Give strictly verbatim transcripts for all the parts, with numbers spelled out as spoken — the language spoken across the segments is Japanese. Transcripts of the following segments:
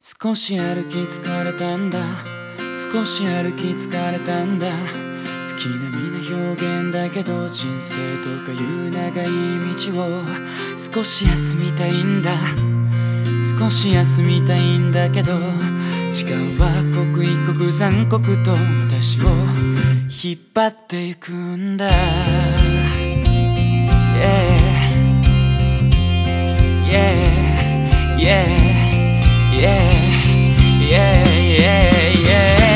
少し歩き疲れたんだ、少し歩き疲れたんだ。月並みな表現だけど、人生とかいう長い道を少し休みたいんだ、少し休みたいんだけど、時間は刻一刻残酷と私を引っ張っていくんだ。 Yeah Yeah Yeah Yeah Yeah Yeah Yeah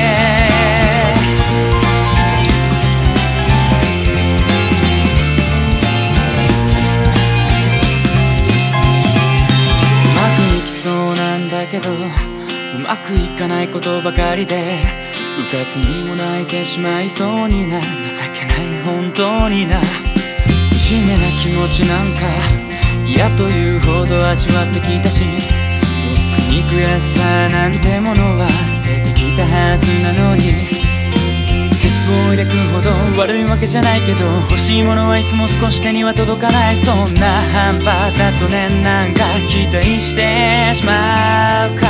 うまくいきそうなんだけど、うまくいかないことばかりで、うかつにも泣いてしまいそうにな、情けない本当にな。惨めな気持ちなんか嫌というほど味わってきたし、とっくに悔しさなんてものは捨ててきたはずなのに、絶望を抱くほど悪いわけじゃないけど、欲しいものはいつも少し手には届かない。そんな半端だとね、なんか期待してしまうから、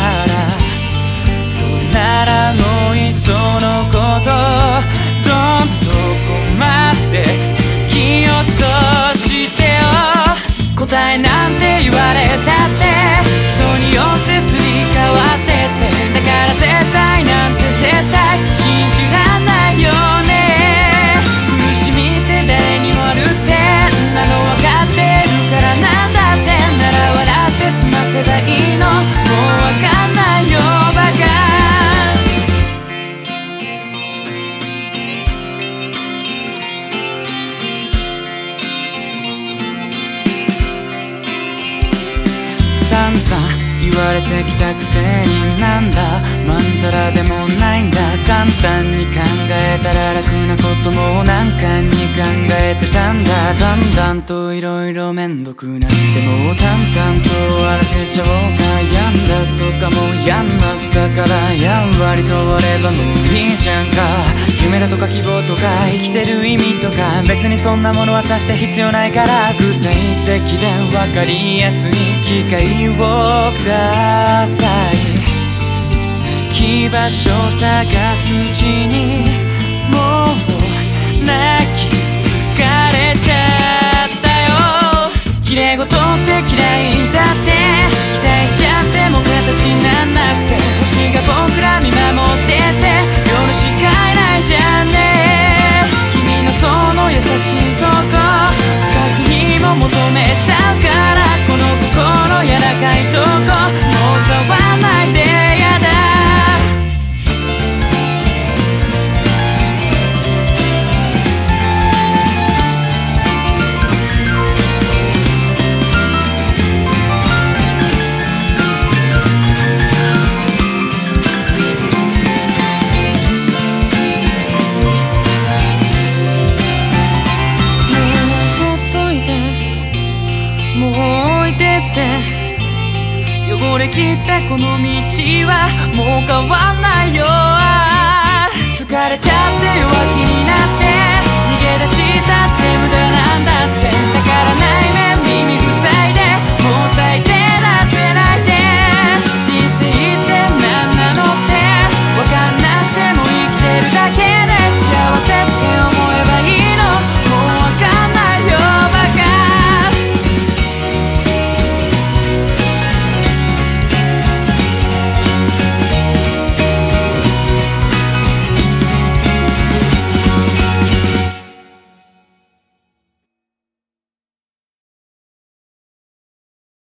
それならもういっそのこと、どんそこまで突き落としてよ。答えなんて言われたって人によってすり替わってって、だから絶対なんて絶対信じらんないよね。苦しみって誰にもあるってなの分かってるから、なんだってなら笑って済ませばいいの。もう分かんないよバカ。散々言われてきたくせに、なんだまんざらでもないんだ。簡単に考えたら楽なことも難関に考えてたんだ。だんだんといろいろめんどくなって、もう淡々と終わらせちゃおうか。病んだとかもう嫌になったから、やんわりと終わればもういいじゃんか。夢だとか希望とか生きてる意味とか、別にそんなものはさして必要ないから、具体的で分かりやすい機会をください。居場所探すうちにもう泣き疲れちゃったよ。綺麗事って嫌いだって、期待しちゃっても形になんなくて、星が僕ら見守ってて夜しかいないじゃんね。君のその優しいとこ深くにも求めちゃうから、この心柔らかいとこもう触らないでやだ。もう置いてって、汚れ切ったこの道はもう変わんないよ。疲れちゃって弱気